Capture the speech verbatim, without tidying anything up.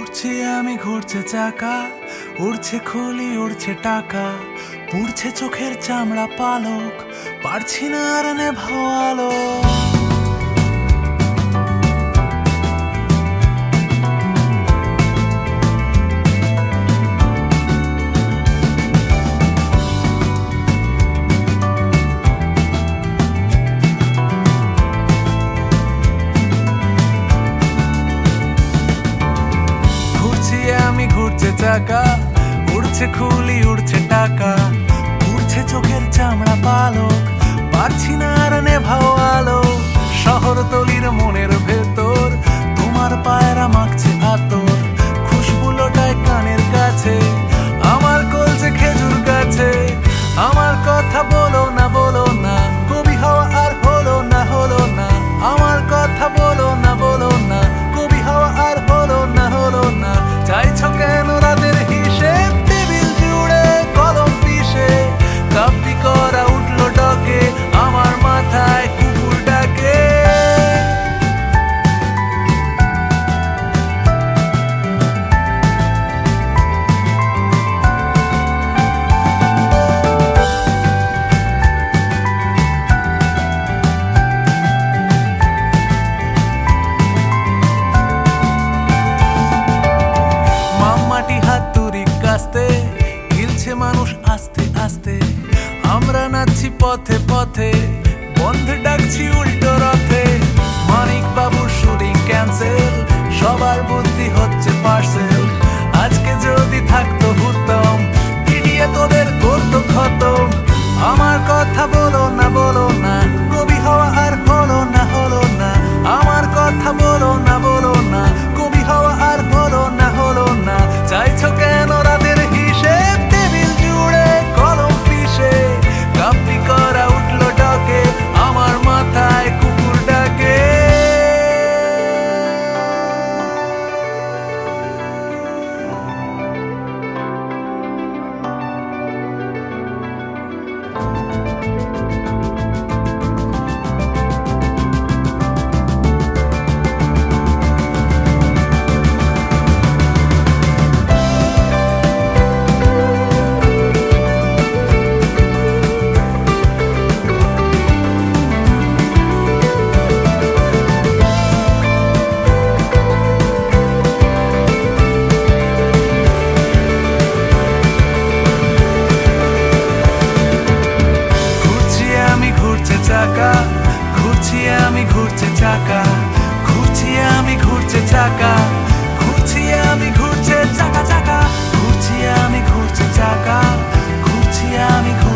ঘুরছি আমি ঘুরছে চাকা, উড়ছে খুলি উড়ছে টাকা, পুড়ছে চোখের চামড়া পালক, পারছি না আর নেভালো। আমি ঘুরছে চাকা, উড়ছে খুলি উড়ছে টাকা, উড়ছে চোখের চামড়া পালক, পারছি না আর নেভাও আলো। শহরতলির মনের ভেতর তোমার পায়রা মাখছে আতর, খুশবু লোটায় কানের কাছে, আমার কলছে খেজুর গাছে। আমার কথা বলো না বলো না, কবি হওয়া আর হলো না হলো না। আমার কথা বলো না বলো না, কবি হওয়া আর হলো না হলো না। চাইছো কেন রাতের হিসেব, টেবিল জুড়ে কলম পিষে, কাপি করা উঠলো ডকে, আমার মাথায় কুকুর ডাকে। গিলছে মানুষ আস্তে আস্তে, আমরা নাচছি পথে পথে, বন্ধে ডাকছি উল্টো রথে। মানিক বাবুর শুটিং ক্যান্সেল, সবার বুদ্ধি হচ্ছে পার্সেল। আজকে যদি থাকতো হুতম, পিটিয়ে তোদের করতো খতম। আমার কথা বলো না বলো না, কবি হওয়া আর হলো না হলো না। আমার কথা বলো না বলো না, কবি হওয়া আর হলো না হলো না। চাইছো কেন রাতের হিসেব, টেবিল জুড়ে কলম পিষে, কাপি করা উঠলো ডকে, আমার মাথায় কুকুর ডাকে। চাকা, ঘুরছি আমি ঘুরছে চাকা, ঘুরছি আমি ঘুরছে চাকা, ঘুরছি আমি ঘুরছে চাকা চাকা, ঘুরছি আমি ঘুরছে চাকা, ঘুরছি আমি